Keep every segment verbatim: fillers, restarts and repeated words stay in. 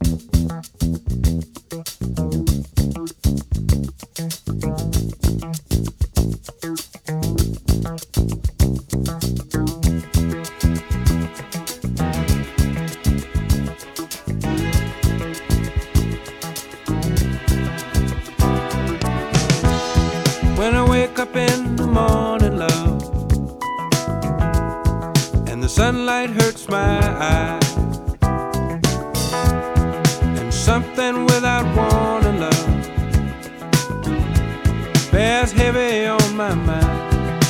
When I wake up in the morning, love, and the sunlight hurts my eyes, and something without warning, love, bears heavy on my mind.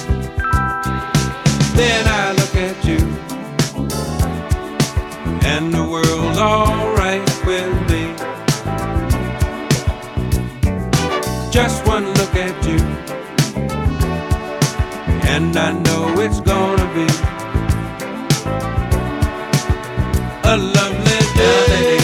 Then I look at you, and the world's alright with me. Just one look at you, and I know it's gonna be a lovely day.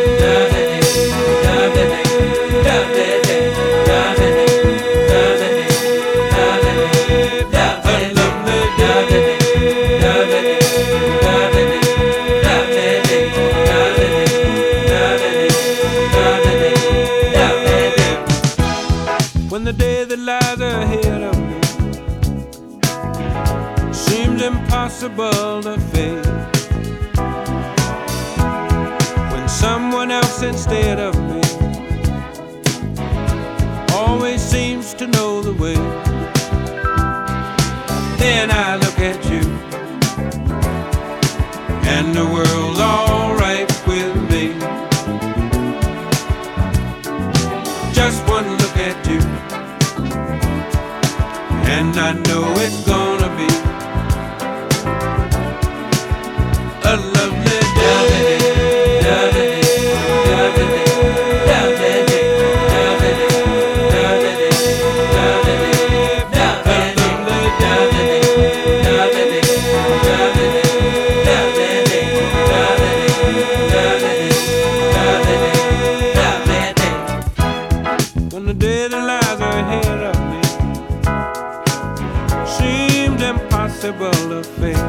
When the day that lies ahead of me seems impossible to face, when someone else instead of me always seems to know the way, then I look at you, and the world's alright with me. Just one look at you, and I know it's gonna be a lovely day. When the day that lies ahead of me seems impossible to face,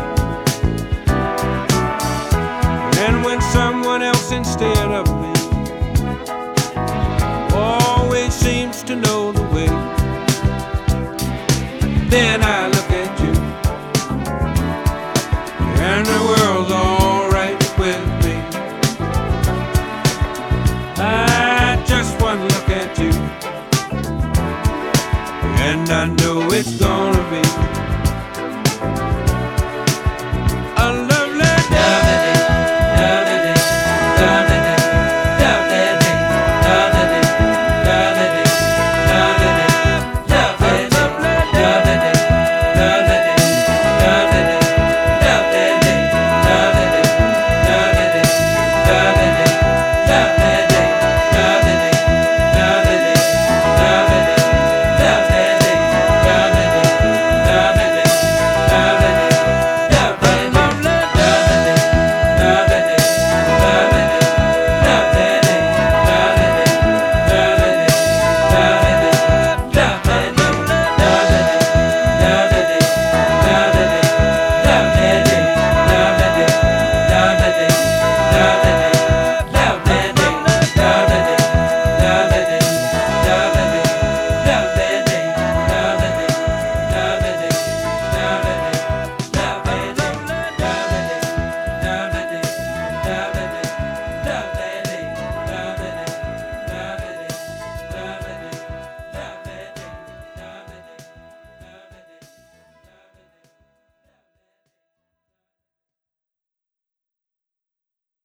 and when someone else instead of me always seems to know the way, then I look at you, and the world's alright with me. I just one look at you, and I know it's gone.